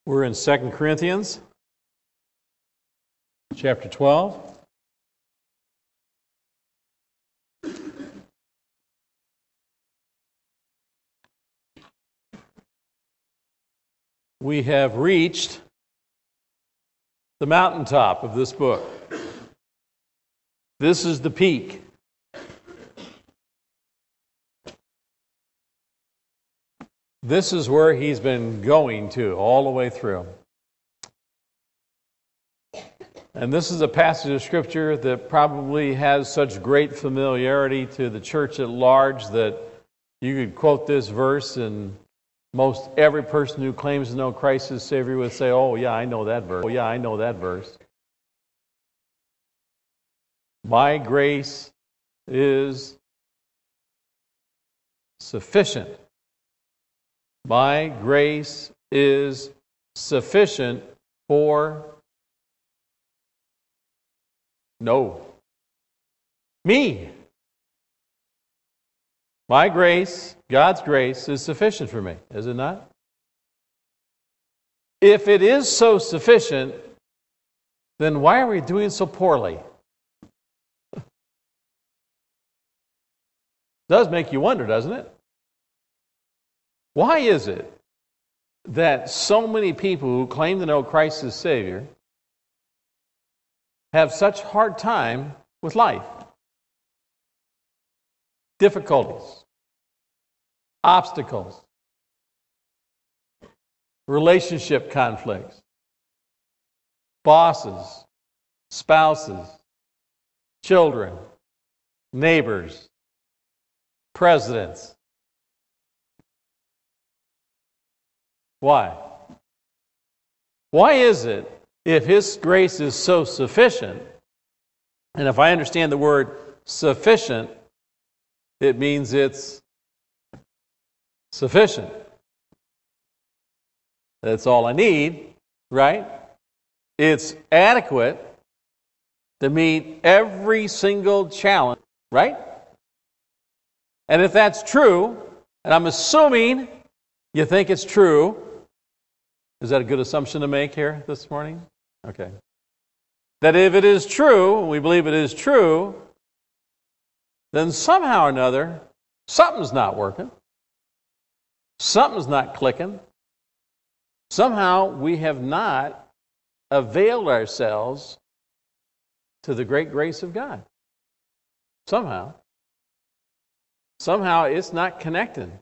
We're in 2 Corinthians chapter 12. We have reached the mountaintop of this book. This is the peak. This is where he's been going to all the way through. And this is a passage of Scripture that probably has such great familiarity to the church at large that you could quote this verse and most every person who claims to know Christ as Savior would say, "Oh yeah, I know that verse. Oh yeah, I know that verse." My grace is sufficient. My grace is sufficient for me. My grace, God's grace, is sufficient for me, is it not? If it is so sufficient, then why are we doing so poorly? It does make you wonder, doesn't it? Why is it that so many people who claim to know Christ as Savior have such a hard time with life? Difficulties, obstacles, relationship conflicts, bosses, spouses, children, neighbors, presidents. Why? Why is it, if His grace is so sufficient, and if I understand the word sufficient, it means it's sufficient. That's all I need, right? It's adequate to meet every single challenge, right? And if that's true, and I'm assuming you think it's true, is that a good assumption to make here this morning? Okay. That if it is true, and we believe it is true, then somehow or another, something's not working. Something's not clicking. Somehow we have not availed ourselves to the great grace of God. Somehow. Somehow it's not connecting.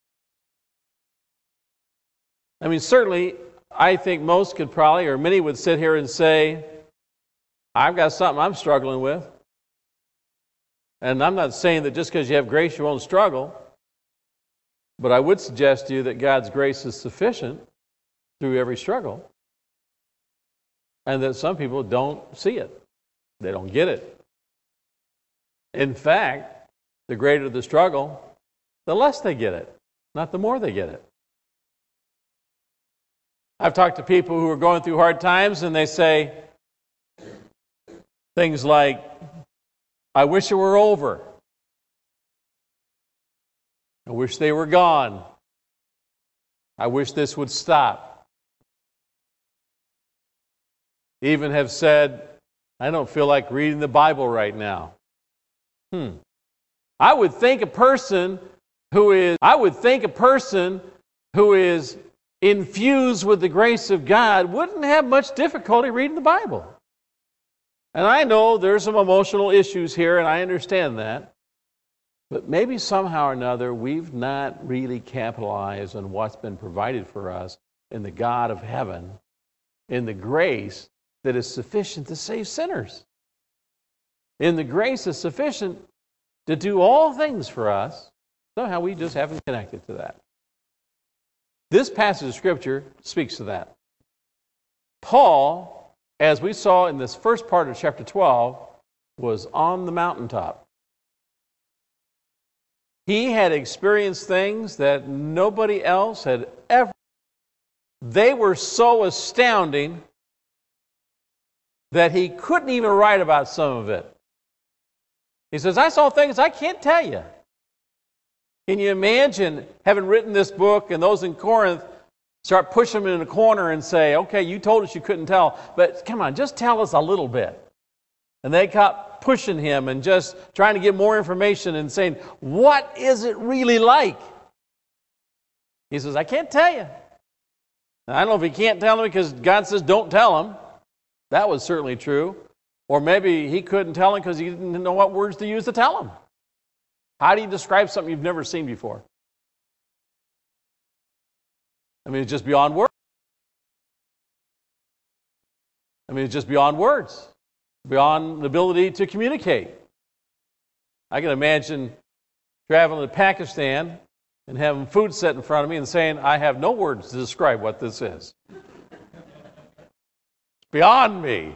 I mean, certainly, I think most could probably, or many would sit here and say, I've got something I'm struggling with. And I'm not saying that just because you have grace you won't struggle, but I would suggest to you that God's grace is sufficient through every struggle, and that some people don't see it. They don't get it. In fact, the greater the struggle, the less they get it, not the more they get it. I've talked to people who are going through hard times and they say things like, I wish it were over. I wish they were gone. I wish this would stop. Even have said, I don't feel like reading the Bible right now. I would think a person who is infused with the grace of God wouldn't have much difficulty reading the Bible. And I know there's some emotional issues here, and I understand that. But maybe somehow or another, we've not really capitalized on what's been provided for us in the God of heaven, in the grace that is sufficient to save sinners. In the grace that's sufficient to do all things for us. Somehow we just haven't connected to that. This passage of Scripture speaks to that. Paul, as we saw in this first part of chapter 12, was on the mountaintop. He had experienced things that nobody else had ever. They were so astounding that he couldn't even write about some of it. He says, I saw things I can't tell you. Can you imagine having written this book and those in Corinth start pushing them in a corner and say, okay, you told us you couldn't tell, but come on, just tell us a little bit. And they kept pushing him and just trying to get more information and saying, what is it really like? He says, I can't tell you. Now, I don't know if he can't tell him because God says don't tell him. That was certainly true. Or maybe he couldn't tell him because he didn't know what words to use to tell him. How do you describe something you've never seen before? I mean, it's just beyond words. It's just beyond words. Beyond the ability to communicate. I can imagine traveling to Pakistan and having food set in front of me and saying, I have no words to describe what this is. It's beyond me.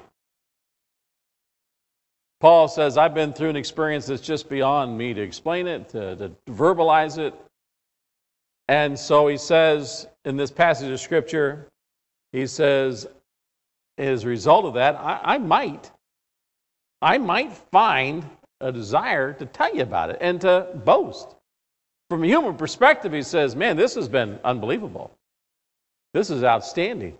Paul says, I've been through an experience that's just beyond me to explain it, to verbalize it. And so he says in this passage of Scripture, he says, as a result of that, I might find a desire to tell you about it and to boast. From a human perspective, he says, man, this has been unbelievable. This is outstanding.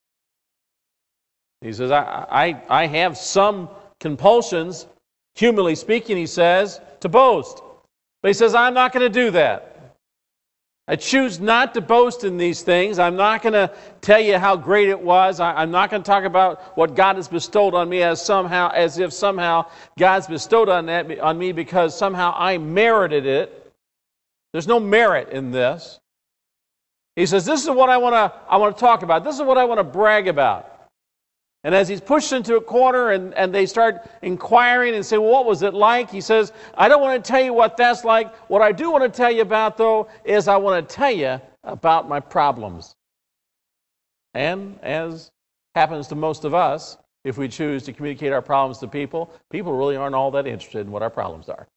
He says, I have some compulsions, humanly speaking, he says, to boast. But he says, I'm not going to do that. I choose not to boast in these things. I'm not going to tell you how great it was. I'm not going to talk about what God has bestowed on me as if somehow God's bestowed on me because somehow I merited it. There's no merit in this. He says, this is what I want to talk about. This is what I want to brag about. And as he's pushed into a corner and they start inquiring and say, well, what was it like? He says, I don't want to tell you what that's like. What I do want to tell you about, though, is I want to tell you about my problems. And as happens to most of us, if we choose to communicate our problems to people, people really aren't all that interested in what our problems are.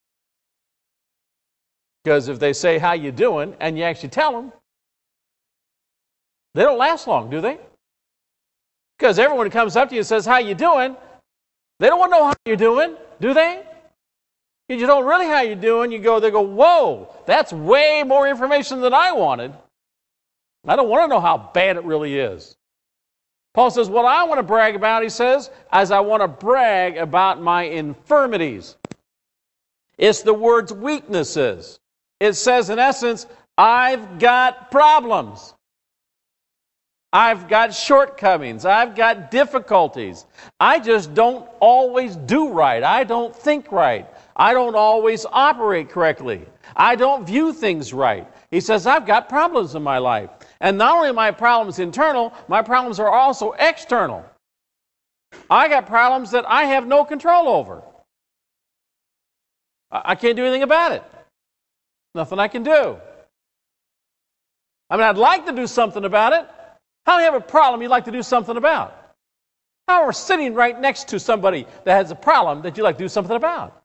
Because if they say, how you doing, and you actually tell them, they don't last long, do they? Because everyone comes up to you and says, how you doing? They don't want to know how you're doing, do they? If you don't really how you're doing, they go, whoa, that's way more information than I wanted. I don't want to know how bad it really is. Paul says, what I want to brag about, he says, is I want to brag about my infirmities. It's the word's weaknesses. It says, in essence, I've got problems. I've got shortcomings. I've got difficulties. I just don't always do right. I don't think right. I don't always operate correctly. I don't view things right. He says, I've got problems in my life. And not only are my problems internal, my problems are also external. I got problems that I have no control over. I can't do anything about it. Nothing I can do. I'd like to do something about it. How many have a problem you'd like to do something about? How are sitting right next to somebody that has a problem that you'd like to do something about?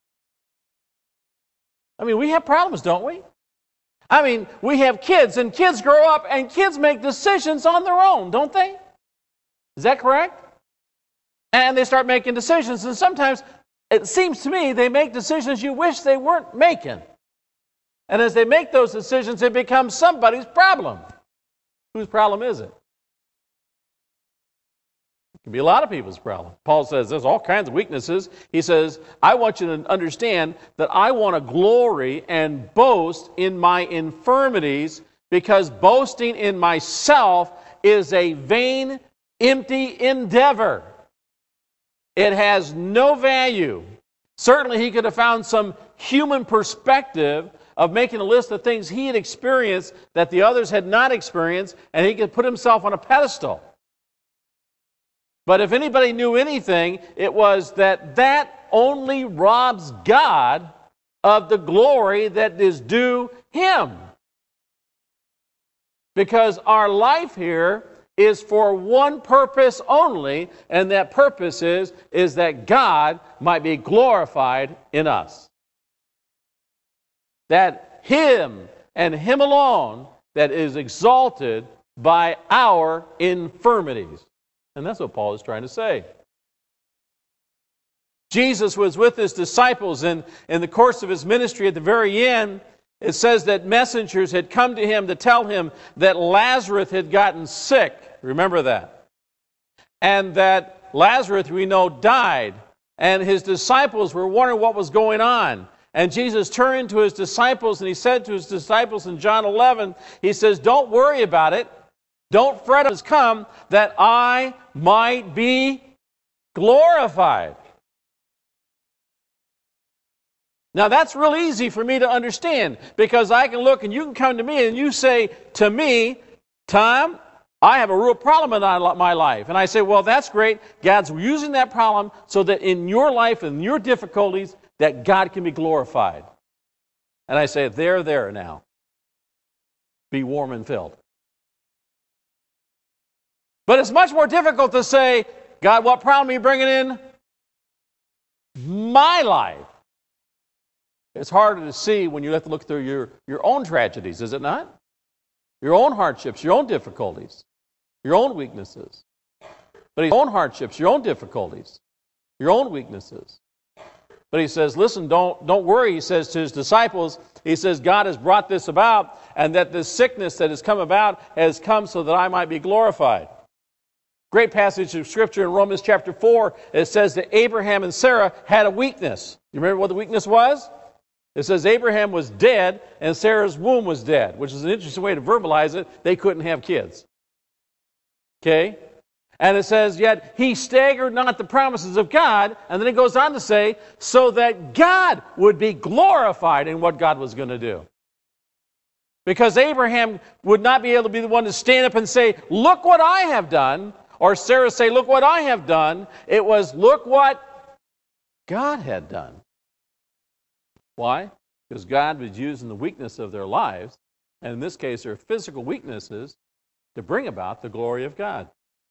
We have problems, don't we? We have kids, and kids grow up, and kids make decisions on their own, don't they? Is that correct? And they start making decisions, and sometimes it seems to me they make decisions you wish they weren't making. And as they make those decisions, it becomes somebody's problem. Whose problem is it? It can be a lot of people's problem. Paul says there's all kinds of weaknesses. He says, I want you to understand that I want to glory and boast in my infirmities because boasting in myself is a vain, empty endeavor. It has no value. Certainly he could have found some human perspective of making a list of things he had experienced that the others had not experienced, and he could put himself on a pedestal. But if anybody knew anything, it was that only robs God of the glory that is due Him. Because our life here is for one purpose only, and that purpose is that God might be glorified in us. That Him and Him alone that is exalted by our infirmities. And that's what Paul is trying to say. Jesus was with His disciples in the course of His ministry at the very end, it says that messengers had come to him to tell him that Lazarus had gotten sick. Remember that. And that Lazarus, we know, died. And his disciples were wondering what was going on. And Jesus turned to his disciples and he said to his disciples in John 11, he says, don't worry about it. Don't fret, has come that I might be glorified. Now that's real easy for me to understand because I can look and you can come to me and you say to me, Tom, I have a real problem in my life. And I say, well, that's great. God's using that problem so that in your life and your difficulties, that God can be glorified. And I say, there now. Be warm and filled. But it's much more difficult to say, God, what problem are you bringing in my life? It's harder to see when you have to look through your own tragedies, is it not? Your own hardships, your own difficulties, your own weaknesses. But your own hardships, your own difficulties, your own weaknesses. But he says, listen, don't worry, he says to his disciples, he says, God has brought this about, and that this sickness that has come about has come so that I might be glorified. Great passage of Scripture in Romans chapter 4, it says that Abraham and Sarah had a weakness. You remember what the weakness was? It says Abraham was dead and Sarah's womb was dead, which is an interesting way to verbalize it. They couldn't have kids. Okay? And it says, yet he staggered not the promises of God. And then it goes on to say, so that God would be glorified in what God was going to do. Because Abraham would not be able to be the one to stand up and say, look what I have done. Or Sarah say, look what I have done. It was, look what God had done. Why? Because God was using the weakness of their lives, and in this case their physical weaknesses, to bring about the glory of God.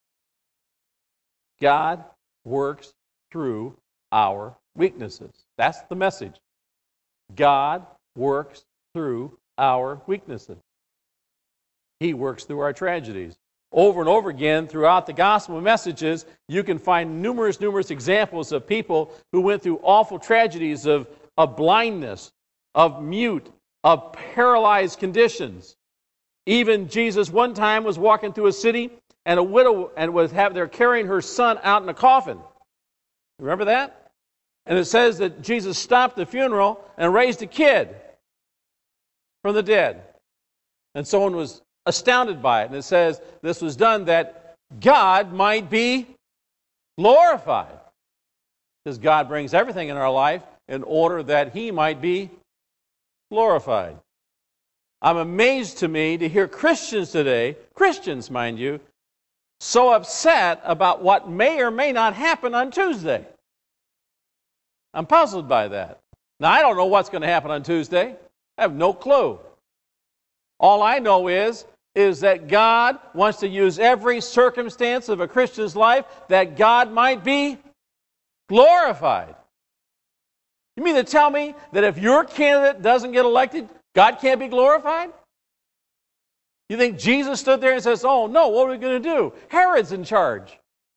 God works through our weaknesses. That's the message. God works through our weaknesses. He works through our tragedies. Over and over again throughout the gospel messages, you can find numerous examples of people who went through awful tragedies of blindness, of mute, of paralyzed conditions. Even Jesus one time was walking through a city and a widow they're carrying her son out in a coffin. Remember that? And it says that Jesus stopped the funeral and raised a kid from the dead. And someone was astounded by it. And it says this was done that God might be glorified. Because God brings everything in our life in order that He might be glorified. I'm amazed to me to hear Christians today, Christians mind you, so upset about what may or may not happen on Tuesday. I'm puzzled by that. Now, I don't know what's going to happen on Tuesday. I have no clue. All I know is that God wants to use every circumstance of a Christian's life that God might be glorified. You mean to tell me that if your candidate doesn't get elected, God can't be glorified? You think Jesus stood there and says, oh no, what are we going to do? Herod's in charge.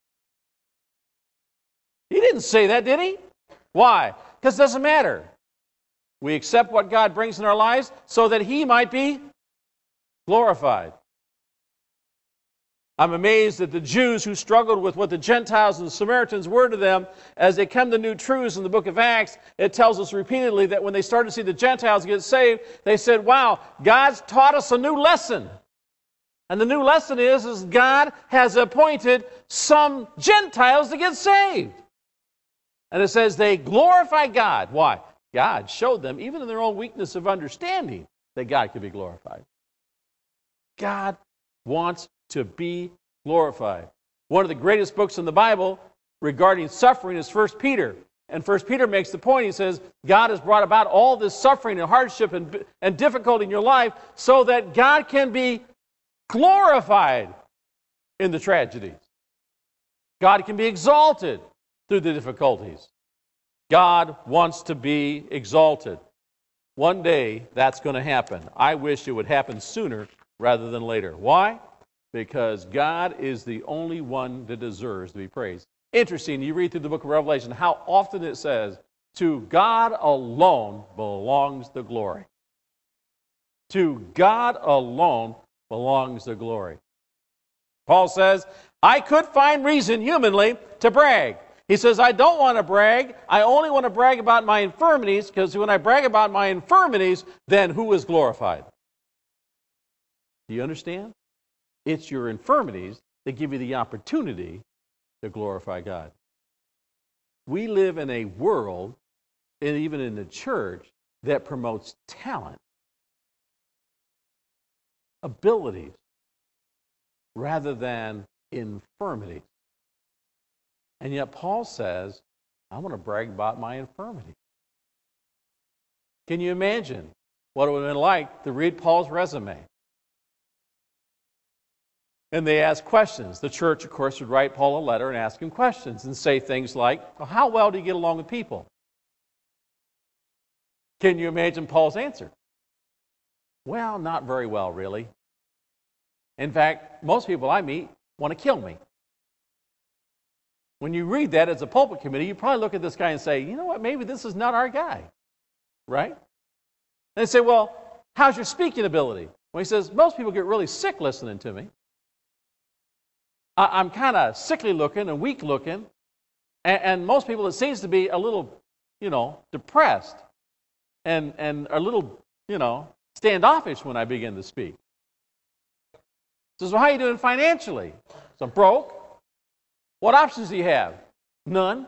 He didn't say that, did he? Why? Because it doesn't matter. We accept what God brings in our lives so that He might be glorified. I'm amazed at the Jews who struggled with what the Gentiles and the Samaritans were to them as they come to new truths in the book of Acts. It tells us repeatedly that when they started to see the Gentiles get saved, they said, wow, God's taught us a new lesson. And the new lesson is God has appointed some Gentiles to get saved. And it says they glorify God. Why? God showed them, even in their own weakness of understanding, that God could be glorified. God wants to be glorified. One of the greatest books in the Bible regarding suffering is 1 Peter. And 1 Peter makes the point, he says, God has brought about all this suffering and hardship and difficulty in your life so that God can be glorified in the tragedies. God can be exalted through the difficulties. God wants to be exalted. One day that's going to happen. I wish it would happen sooner rather than later. Why? Because God is the only one that deserves to be praised. Interesting, you read through the book of Revelation how often it says, to God alone belongs the glory. To God alone belongs the glory. Paul says, I could find reason humanly to brag. He says, I don't want to brag. I only want to brag about my infirmities, because when I brag about my infirmities, then who is glorified? Do you understand? It's your infirmities that give you the opportunity to glorify God. We live in a world, and even in the church, that promotes talent, abilities, rather than infirmity. And yet Paul says, I want to brag about my infirmity. Can you imagine what it would have been like to read Paul's resume? And they ask questions. The church, of course, would write Paul a letter and ask him questions and say things like, well, how well do you get along with people? Can you imagine Paul's answer? Well, not very well, really. In fact, most people I meet want to kill me. When you read that as a pulpit committee, you probably look at this guy and say, you know what, maybe this is not our guy, right? And they say, well, how's your speaking ability? Well, he says, most people get really sick listening to me. I'm kind of sickly looking and weak looking, and most people, it seems to be a little, depressed and a little, standoffish when I begin to speak. He says, well, how are you doing financially? So I'm broke. What options do you have? None.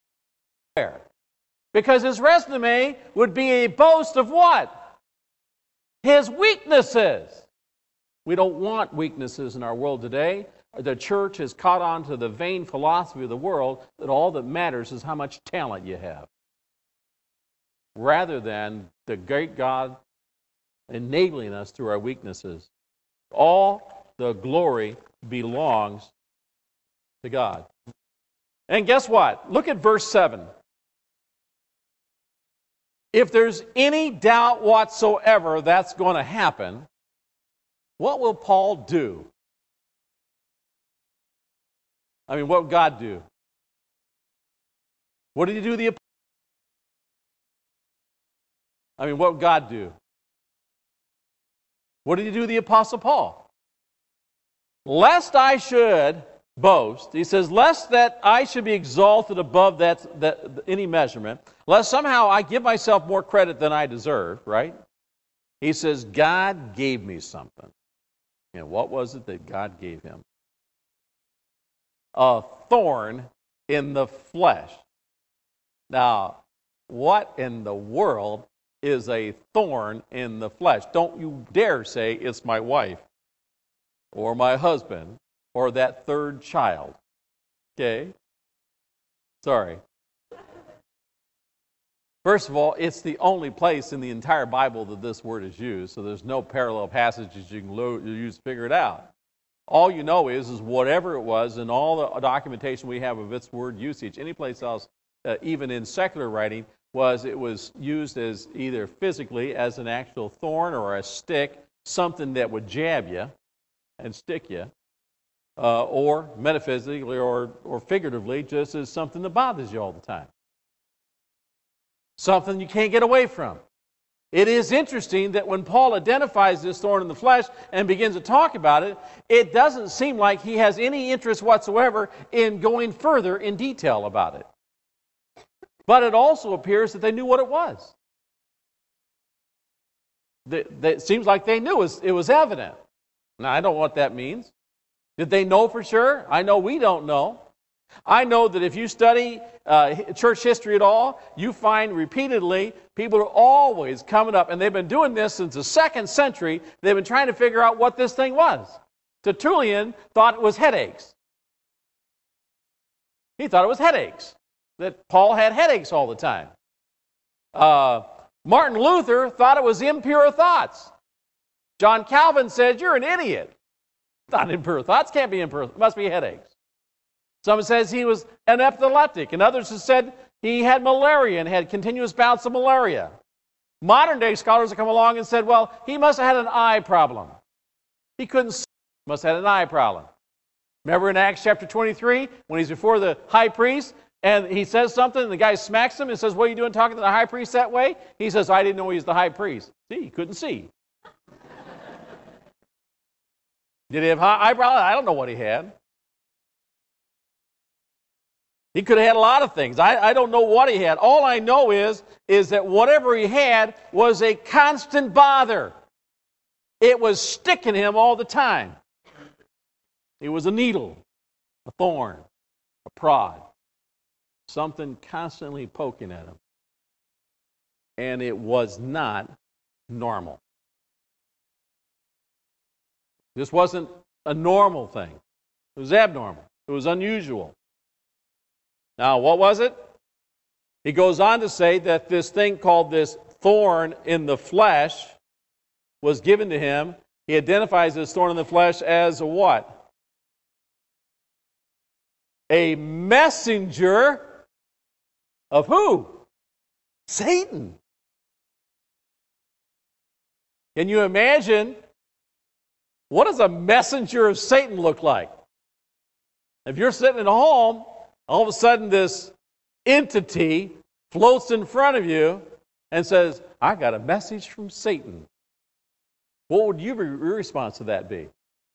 Because his resume would be a boast of what? His weaknesses. We don't want weaknesses in our world today. The church has caught on to the vain philosophy of the world that all that matters is how much talent you have, rather than the great God enabling us through our weaknesses. All the glory belongs to God. And guess what? Look at verse 7. If there's any doubt whatsoever that's going to happen, what will Paul do? What would God do? What did he do to the what would God do? What did he do to the Apostle Paul? Lest I should boast, he says, lest that I should be exalted above that any measurement, lest somehow I give myself more credit than I deserve, right? He says, God gave me something. And what was it that God gave him? A thorn in the flesh. Now, what in the world is a thorn in the flesh? Don't you dare say it's my wife or my husband or that third child. Okay? Sorry. First of all, it's the only place in the entire Bible that this word is used, so there's no parallel passages you can use to figure it out. All you know is whatever it was, and all the documentation we have of its word usage, any place else, even in secular writing, it was used as either physically as an actual thorn or a stick, something that would jab you and stick you, or metaphysically or figuratively, just as something that bothers you all the time. Something you can't get away from. It is interesting that when Paul identifies this thorn in the flesh and begins to talk about it, it doesn't seem like he has any interest whatsoever in going further in detail about it. But it also appears that they knew what it was. It seems like they knew it was evident. Now, I don't know what that means. Did they know for sure? I know we don't know. I know that if you study church history at all, you find repeatedly people are always coming up, and they've been doing this since the 2nd century. They've been trying to figure out what this thing was. Tertullian thought it was headaches. He thought it was headaches, that Paul had headaches all the time. Martin Luther thought it was impure thoughts. John Calvin said, you're an idiot. Not impure thoughts, can't be impure, it must be headaches. Some says he was an epileptic, and others have said he had malaria and had continuous bouts of malaria. Modern day scholars have come along and said, well, he must have had an eye problem. He couldn't see, must have had an eye problem. Remember in Acts chapter 23, when he's before the high priest, and he says something, and the guy smacks him and says, what are you doing talking to the high priest that way? He says, I didn't know he was the high priest. See, he couldn't see. Did he have high eyebrows? I don't know what he had. He could have had a lot of things. I don't know what he had. All I know is that whatever he had was a constant bother. It was sticking him all the time. It was a needle, a thorn, a prod, something constantly poking at him. And it was not normal. This wasn't a normal thing. It was abnormal. It was unusual. Now, what was it? He goes on to say that this thing called this thorn in the flesh was given to him. He identifies this thorn in the flesh as a what? A messenger of who? Satan. Can you imagine? What does a messenger of Satan look like? If you're sitting at home, all of a sudden this entity floats in front of you and says, I got a message from Satan. What would your response to that be?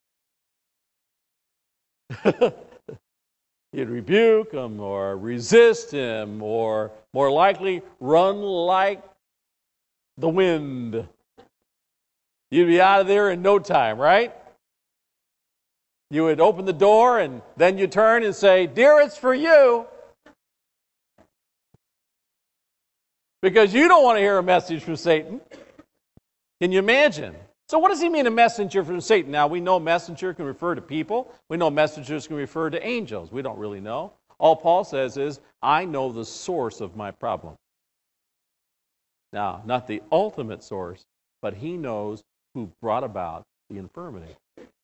You'd rebuke him or resist him or more likely run like the wind. You'd be out of there in no time, right? You would open the door and then you turn and say, dear, it's for you. Because you don't want to hear a message from Satan. Can you imagine? So what does he mean, a messenger from Satan? Now, we know messenger can refer to people. We know messengers can refer to angels. We don't really know. All Paul says is, I know the source of my problem. Now, not the ultimate source, but he knows who brought about the infirmity.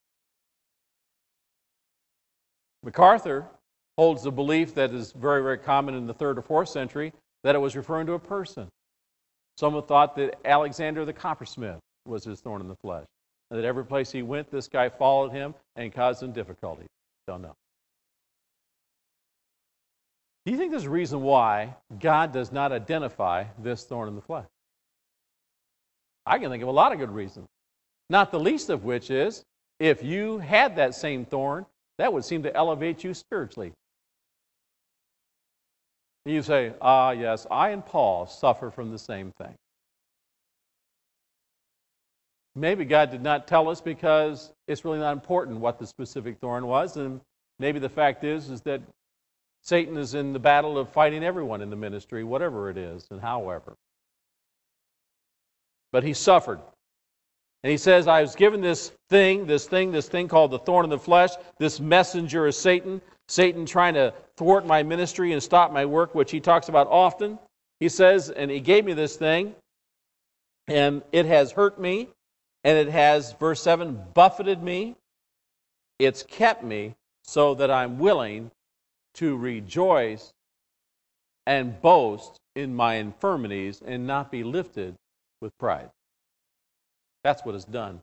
MacArthur holds the belief that is very, very common in the 3rd or 4th century, that it was referring to a person. Some have thought that Alexander the coppersmith was his thorn in the flesh, and that every place he went, this guy followed him and caused him difficulty. Don't know. Do you think there's a reason why God does not identify this thorn in the flesh? I can think of a lot of good reasons. Not the least of which is, if you had that same thorn, that would seem to elevate you spiritually. You say, yes, I and Paul suffer from the same thing. Maybe God did not tell us because it's really not important what the specific thorn was, and maybe the fact is that Satan is in the battle of fighting everyone in the ministry, whatever it is and however. But he suffered. And he says, I was given this thing called the thorn in the flesh. This messenger is Satan. Satan trying to thwart my ministry and stop my work, which he talks about often. He says, and he gave me this thing, and it has hurt me, and it has, verse 7, buffeted me. It's kept me so that I'm willing to rejoice and boast in my infirmities and not be lifted with pride. That's what it's done.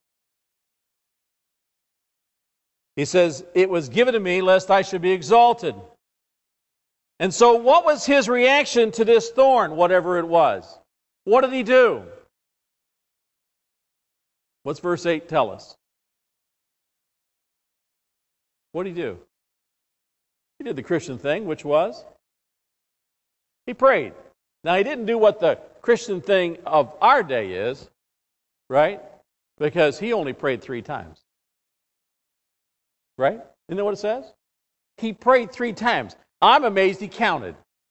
He says, it was given to me lest I should be exalted. And so what was his reaction to this thorn, whatever it was? What did he do? What's verse 8 tell us? What did he do? He did the Christian thing, which was he prayed. Now, he didn't do what the Christian thing of our day is, right? Because he only prayed 3 times. Right? Isn't that what it says? He prayed 3 times. I'm amazed he counted.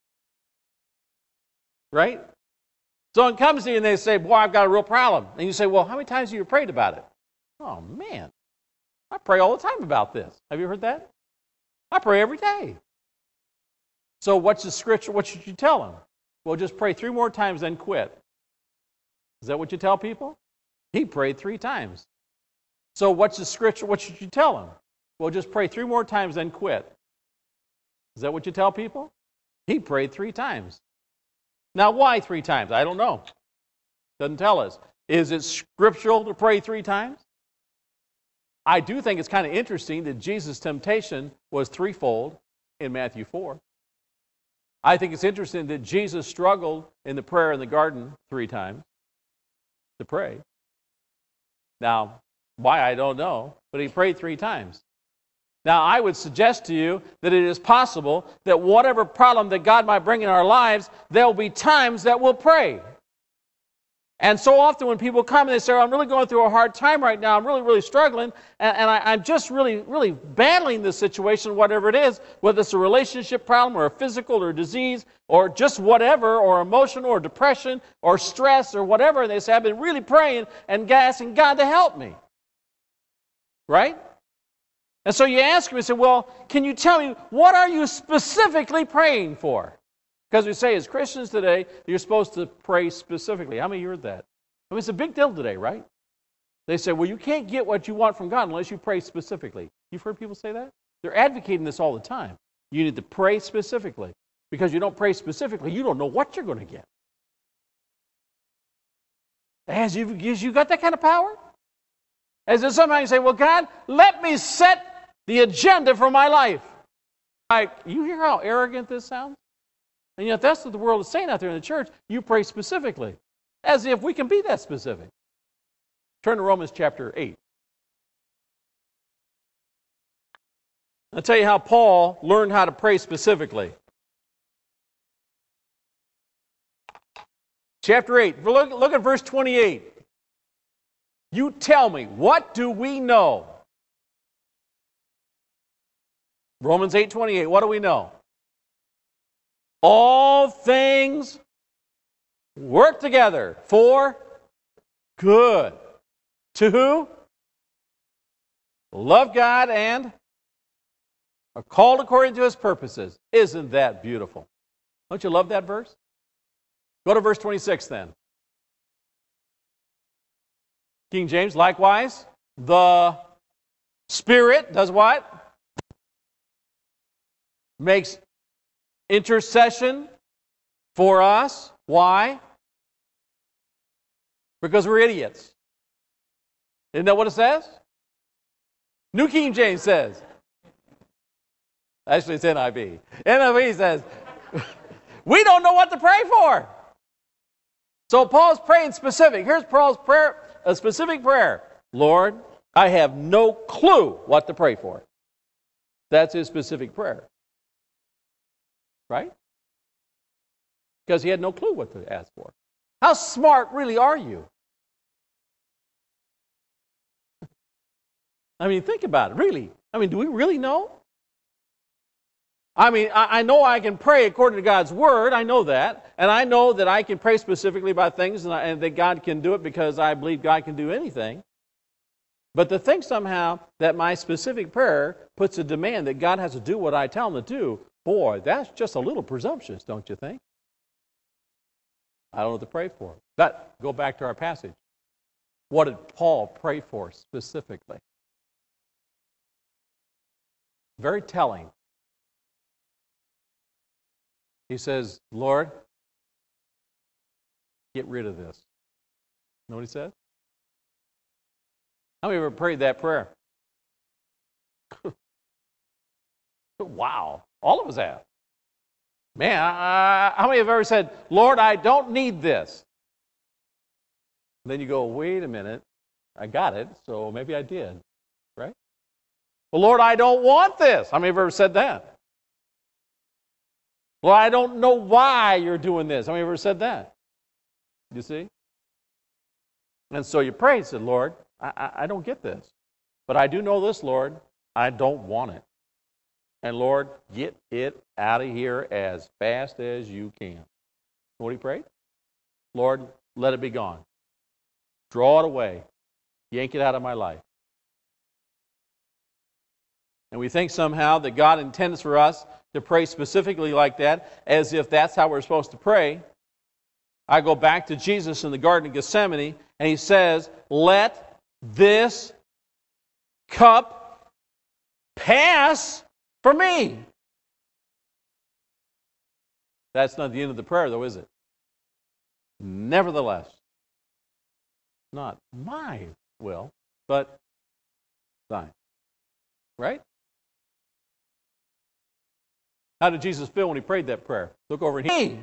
Right? Someone comes to you and they say, boy, I've got a real problem. And you say, well, how many times have you prayed about it? Oh, man. I pray all the time about this. Have you heard that? I pray every day. So what's the scripture? What should you tell them? Well, just pray 3 more times, then quit. Is that what you tell people? He prayed 3 times. So what's the scripture? What should you tell them? Well, just pray 3 more times, then quit. Is that what you tell people? He prayed 3 times. Now, why 3 times? I don't know. Doesn't tell us. Is it scriptural to pray 3 times? I do think it's kind of interesting that Jesus' temptation was threefold in Matthew 4. I think it's interesting that Jesus struggled in the prayer in the garden 3 times to pray. Now, Why, I don't know. But he prayed 3 times. Now, I would suggest to you that it is possible that whatever problem that God might bring in our lives, there will be times that we'll pray. And so often when people come and they say, I'm really going through a hard time right now, I'm really, really struggling, and I'm just really, really battling this situation, whatever it is, whether it's a relationship problem or a physical or disease or just whatever, or emotional or depression or stress or whatever, and they say, I've been really praying and asking God to help me. Right? And so you ask him, you say, well, can you tell me, what are you specifically praying for? Because we say as Christians today, you're supposed to pray specifically. How many of you heard that? I mean, it's a big deal today, right? They say, well, you can't get what you want from God unless you pray specifically. You've heard people say that? They're advocating this all the time. You need to pray specifically. Because you don't pray specifically, you don't know what you're going to get. As you got that kind of power? As if somebody you say, well, God, let me set the agenda for my life. Like, you hear how arrogant this sounds? And yet that's what the world is saying out there in the church. You pray specifically. As if we can be that specific. Turn to Romans chapter 8. I'll tell you how Paul learned how to pray specifically. Chapter 8. Look at verse 28. You tell me, what do we know? Romans 8:28. What do we know? All things work together for good. To who? Love God and are called according to His purposes. Isn't that beautiful? Don't you love that verse? Go to verse 26 then. King James, likewise, the Spirit does what? Makes intercession for us. Why? Because we're idiots. Isn't that what it says? New King James says. Actually, it's NIV. NIV says, we don't know what to pray for. So Paul's praying specific. Here's Paul's prayer, a specific prayer. Lord, I have no clue what to pray for. That's his specific prayer. Right? Because he had no clue what to ask for. How smart really are you? I mean, think about it, really. I mean, do we really know? I mean, I know I can pray according to God's Word. I know that. And I know that I can pray specifically about things and that God can do it because I believe God can do anything. But to think somehow that my specific prayer puts a demand that God has to do what I tell him to do, boy, that's just a little presumptuous, don't you think? I don't know what to pray for. But go back to our passage. What did Paul pray for specifically? Very telling. He says, Lord, get rid of this. You know what he said? How many of you ever prayed that prayer? Wow. All of us have. Man, how many have ever said, Lord, I don't need this? And then you go, wait a minute. I got it, so maybe I did. Right? Well, Lord, I don't want this. How many have ever said that? Well, I don't know why you're doing this. How many have ever said that? You see? And so you pray and said, Lord, I don't get this. But I do know this, Lord. I don't want it. And Lord, get it out of here as fast as you can. What do you pray? Lord, let it be gone. Draw it away. Yank it out of my life. And we think somehow that God intends for us to pray specifically like that, as if that's how we're supposed to pray. I go back to Jesus in the Garden of Gethsemane, and he says, let this cup pass from me. That's not the end of the prayer, though, is it? Nevertheless, not my will, but thine. Right? How did Jesus feel when he prayed that prayer? Look over here.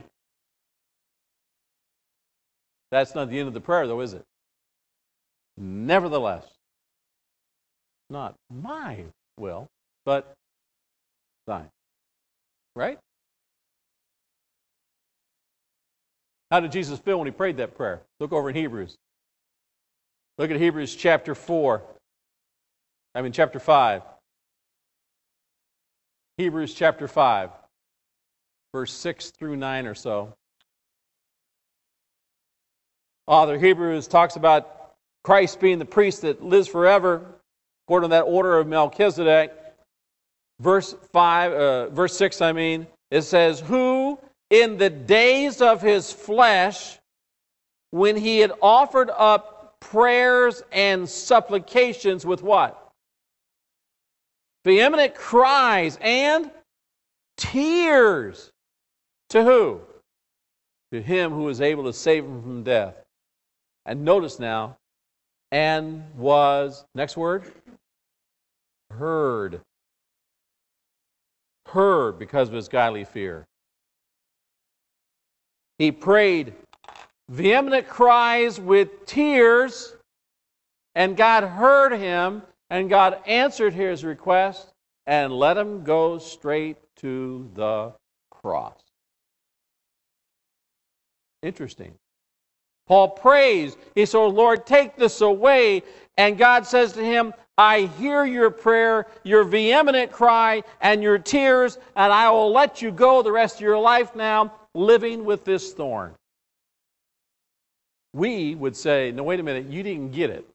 That's not the end of the prayer, though, is it? Nevertheless, Not my will, but thine. Right? How did Jesus feel when he prayed that prayer? Look over in Hebrews. Look at Hebrews chapter 5. Hebrews chapter 5, verse 6 through 9 or so. Author of Hebrews talks about Christ being the priest that lives forever, according to that order of Melchizedek. Verse 6, it says, who in the days of his flesh, when he had offered up prayers and supplications with what? Vehement cries and tears. To who? To him who is able to save him from death. And notice now, and was, next word, heard. Heard because of his godly fear. He prayed vehement cries with tears, and God heard him, and God answered his request, and let him go straight to the cross. Interesting. Paul prays. He said, Lord, take this away. And God says to him, I hear your prayer, your vehement cry, and your tears, and I will let you go the rest of your life now, living with this thorn. We would say, no, wait a minute, you didn't get it.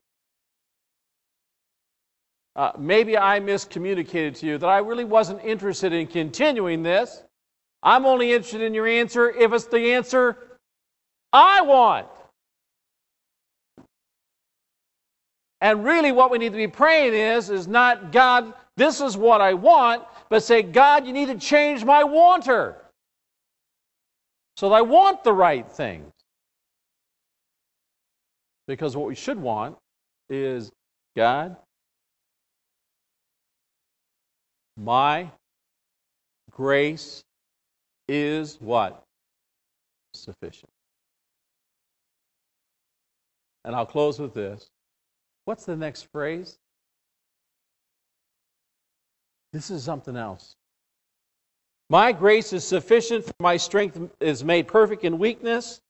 Maybe I miscommunicated to you that I really wasn't interested in continuing this. I'm only interested in your answer if it's the answer I want. And really what we need to be praying is not, God, this is what I want, but say, God, you need to change my wanter so that I want the right things. Because what we should want is, God, my grace is what? Sufficient. And I'll close with this. What's the next phrase? This is something else. My grace is sufficient, for my strength is made perfect in weakness.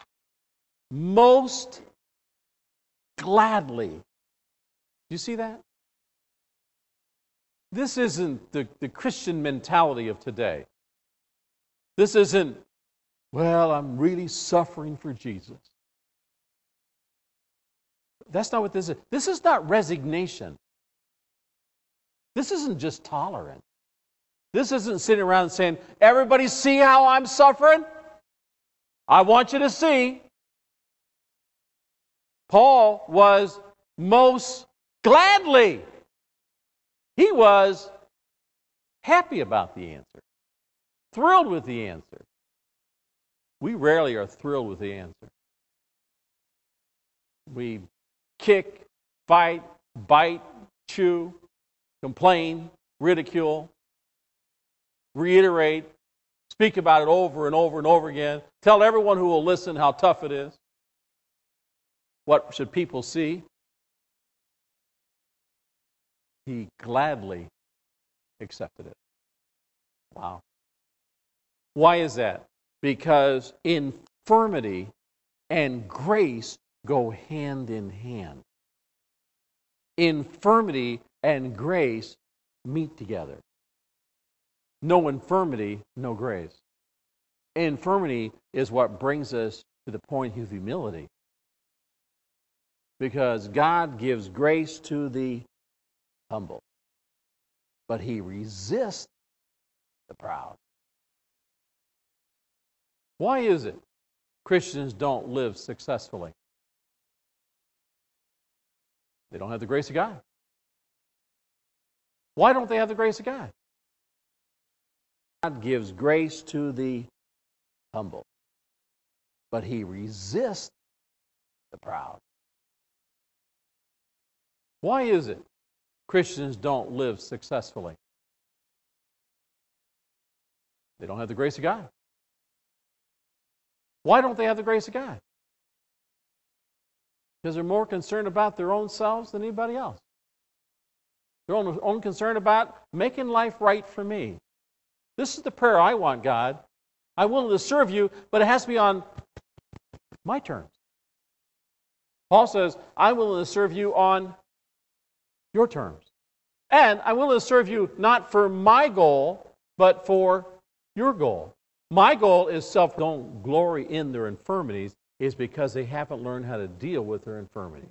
Most gladly. Do you see that? This isn't the Christian mentality of today. This isn't, well, I'm really suffering for Jesus. That's not what this is. This is not resignation. This isn't just tolerant. This isn't sitting around saying, everybody see how I'm suffering? I want you to see. Paul was most gladly. He was happy about the answer. Thrilled with the answer. We rarely are thrilled with the answer. We kick, fight, bite, chew, complain, ridicule, reiterate, speak about it over and over and over again, tell everyone who will listen how tough it is. What should people see? He gladly accepted it. Wow. Why is that? Because infirmity and grace go hand in hand. Infirmity and grace meet together. No infirmity, no grace. Infirmity is what brings us to the point of humility. Because God gives grace to the humble, but He resists the proud. Why is it Christians don't live successfully? They don't have the grace of God. Why don't they have the grace of God? God gives grace to the humble, but He resists the proud. Why is it Christians don't live successfully? They don't have the grace of God. Why don't they have the grace of God? Because they're more concerned about their own selves than anybody else. They're only concerned about making life right for me. This is the prayer I want, God. I'm willing to serve you, but it has to be on my terms. Paul says, I'm willing to serve you on your terms. And I'm willing to serve you not for my goal, but for your goal. My goal is don't glory in their infirmities, is because they haven't learned how to deal with their infirmity.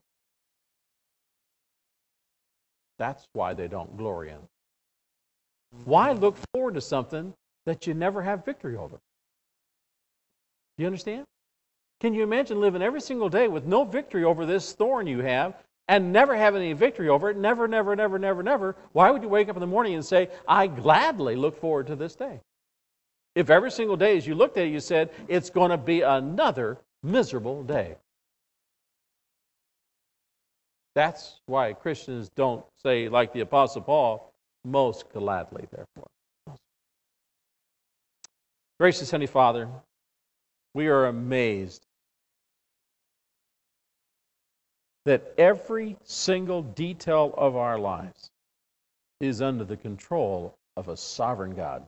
That's why they don't glory in. Why look forward to something that you never have victory over? Do you understand? Can you imagine living every single day with no victory over this thorn you have and never having any victory over it? Never, never, never, never, never. Why would you wake up in the morning and say, I gladly look forward to this day? If every single day as you looked at it, you said, it's going to be another miserable day. That's why Christians don't say, like the Apostle Paul, most gladly, therefore. Gracious Heavenly Father, we are amazed that every single detail of our lives is under the control of a sovereign God.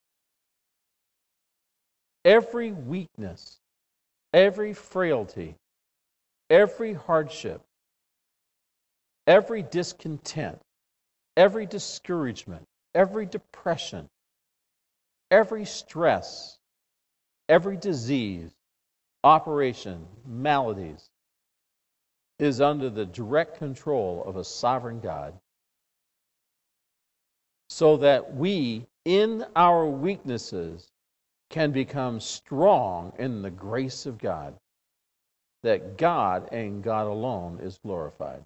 Every weakness, every frailty, every hardship, every discontent, every discouragement, every depression, every stress, every disease, operation, maladies, is under the direct control of a sovereign God, so that we, in our weaknesses, can become strong in the grace of God, that God and God alone is glorified.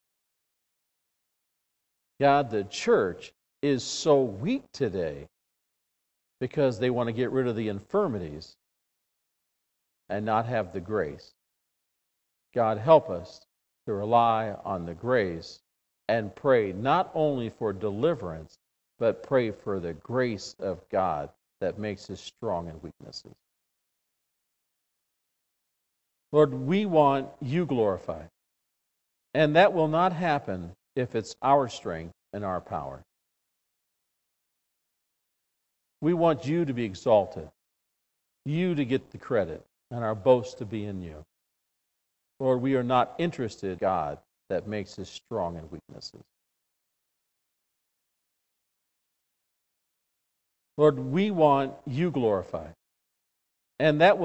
God, the church is so weak today because they want to get rid of the infirmities and not have the grace. God, help us to rely on the grace and pray not only for deliverance, but pray for the grace of God that makes us strong in weaknesses. Lord, we want you glorified. And that will not happen if it's our strength and our power. We want you to be exalted, you to get the credit, and our boast to be in you. Lord, we are not interested in God that makes us strong in weaknesses. Lord, we want you glorified. And that will